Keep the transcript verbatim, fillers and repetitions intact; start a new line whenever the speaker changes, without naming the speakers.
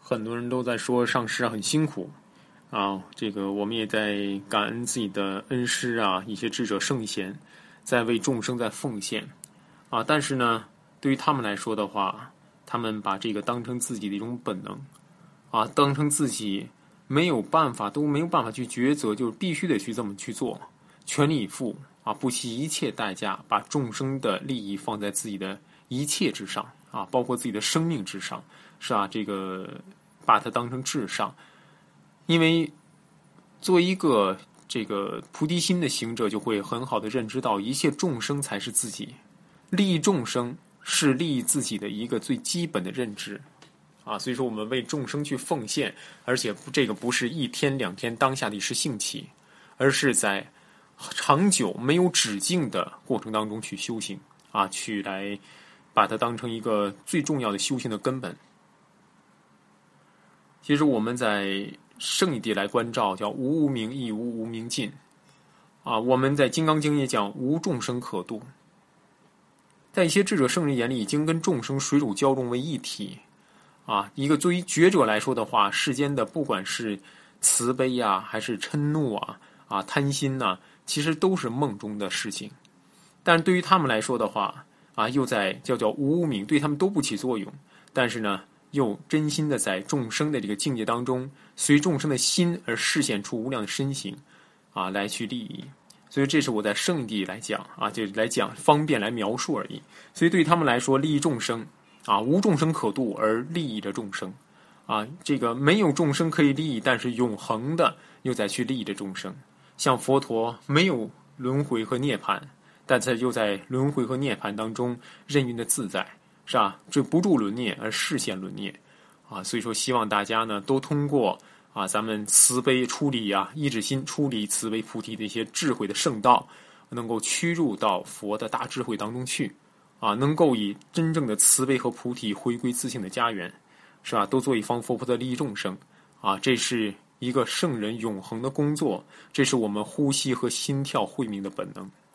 很多人都在说上师啊很辛苦啊，这个我们也在感恩自己的恩师啊，一些智者圣贤，在为众生在奉献啊。但是呢，对于他们来说的话，他们把这个当成自己的一种本能啊，当成自己没有办法都没有办法去抉择，就是必须得去这么去做，全力以赴啊，不惜一切代价，把众生的利益放在自己的一切之上啊，包括自己的生命之上，是吧？这个把它当成至上。因为作为一个这个菩提心的行者，就会很好的认知到一切众生才是自己，利益众生是利益自己的一个最基本的认知啊。所以说我们为众生去奉献，而且这个不是一天两天当下的一时兴起，而是在长久没有止境的过程当中去修行啊，去来把它当成一个最重要的修行的根本。其实我们在圣义谛来关照，叫无无明亦无无明尽啊。我们在《金刚经》也讲无众生可度，在一些智者圣人眼里，已经跟众生水乳交融为一体啊。一个作为觉者来说的话，世间的不管是慈悲啊，还是嗔怒啊，啊贪心呐、啊，其实都是梦中的事情。但是对于他们来说的话啊，又在叫叫无无明，对他们都不起作用。但是呢，又真心的在众生的这个境界当中，随众生的心而示现出无量的身形啊，来去利益。所以这是我在圣地来讲啊，就来讲方便来描述而已。所以对于他们来说，利益众生啊，无众生可度而利益着众生啊，这个没有众生可以利益，但是永恒的又在去利益着众生。像佛陀没有轮回和涅槃，但他又在轮回和涅槃当中任运的自在。是吧？这不住轮涅而示现轮涅啊，所以说希望大家呢都通过啊咱们慈悲出离啊一指心出离慈悲菩提的一些智慧的圣道，能够趋入到佛的大智慧当中去啊，能够以真正的慈悲和菩提回归自性的家园，是吧？都做一方佛菩萨利益众生啊，这是一个圣人永恒的工作，这是我们呼吸和心跳慧命的本能。